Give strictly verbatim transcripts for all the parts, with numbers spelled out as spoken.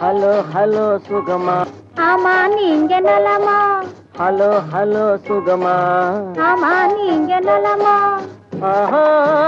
Hello hello சுகமா? ஆமா நீங்க நலமா? ஹலோ ஹலோ சுகமா? ஆமா நீங்க நலமா? ஆஹா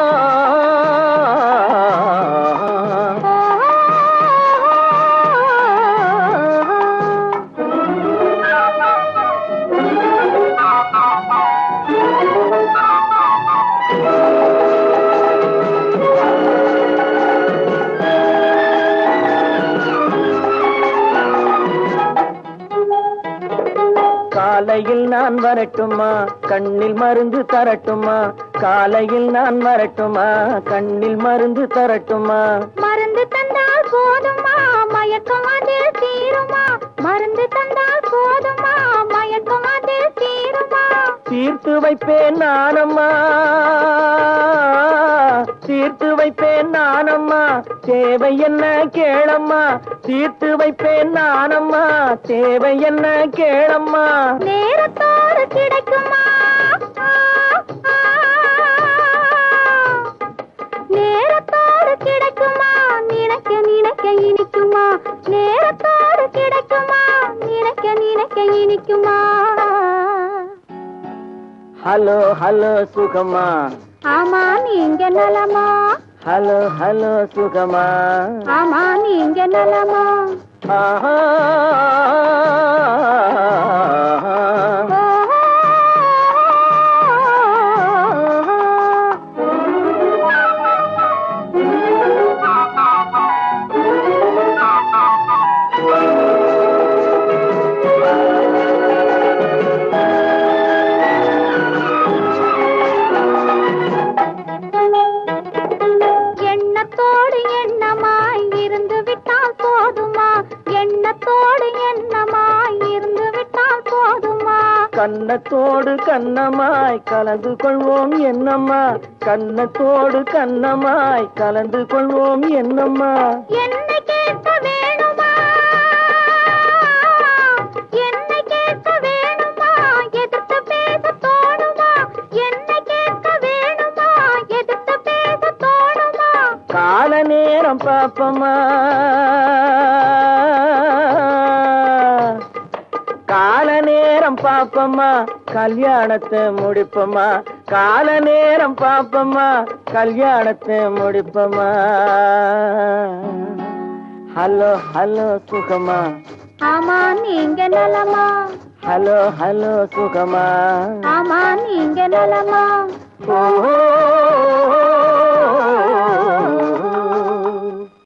காலையில் நான் வரட்டுமா, கண்ணில் மருந்து தரட்டுமா? காலையில் நான் வரட்டுமா, கண்ணில் மருந்து தரட்டுமா? மருந்து தந்தால் போதுமா, மயக்கம் அதில் தீருமா? மருந்து தந்தால் போதுமா, மயக்கம் அதில் தீருமா? தீர்த்து வைப்பேன் நானம்மா, தீர்த்து வைப்பேன் நானம்மா, தேவை என்ன கேளம்மா? தீர்த்து வைப்பேன் நானம்மா, தேவை என்ன கேளம்மா? நேரத்தோடு கிடைக்குமா? நேரத்தோடு கிடைக்குமா? நினைக்க நினைக்க இனிக்குமா? நேரத்தோடு கிடைக்குமா? நினைக்க நினைக்க இனிக்குமா? ஹலோ ஹலோ சுகமா? ஆமா நீங்க நலமா? ஹலோ ஹலோ சுகமா? ஆமா நீங்க நலமா? ஆஹா எண்ணத்தோடு எண்ணமாய் இருந்து விட்டால் போதுமா? எண்ணத்தோடு எண்ணமாய் இருந்து விட்டால் போதுமா? கண்ணத்தோடு கண்ணமாய் கலந்து கொள்வோம் என்னம்மா? கண்ணத்தோடு கண்ணமாய் கலந்து கொள்வோம் என்னம்மா? என்னை கேட்க வேணுமா? என்னை கேட்க வேணுமா? எதிர்த்து பேச தோணுமா? என்னை கேட்க வேணுமா? எதிர்த்து பேச தோணுமா? கால நேரம் பாப்பமா, கால நேரம் பாப்பமா, கல்யாணத்தை முடிப்பமா? கால நேரம் பாப்பமா, கல்யாணத்தை முடிப்பமா? ஹலோ ஹலோ சுகமா? ஆமா நீங்க நலமா? ஹலோ ஹலோ சுகமா? ஆமா நீங்க நலமா? ஓ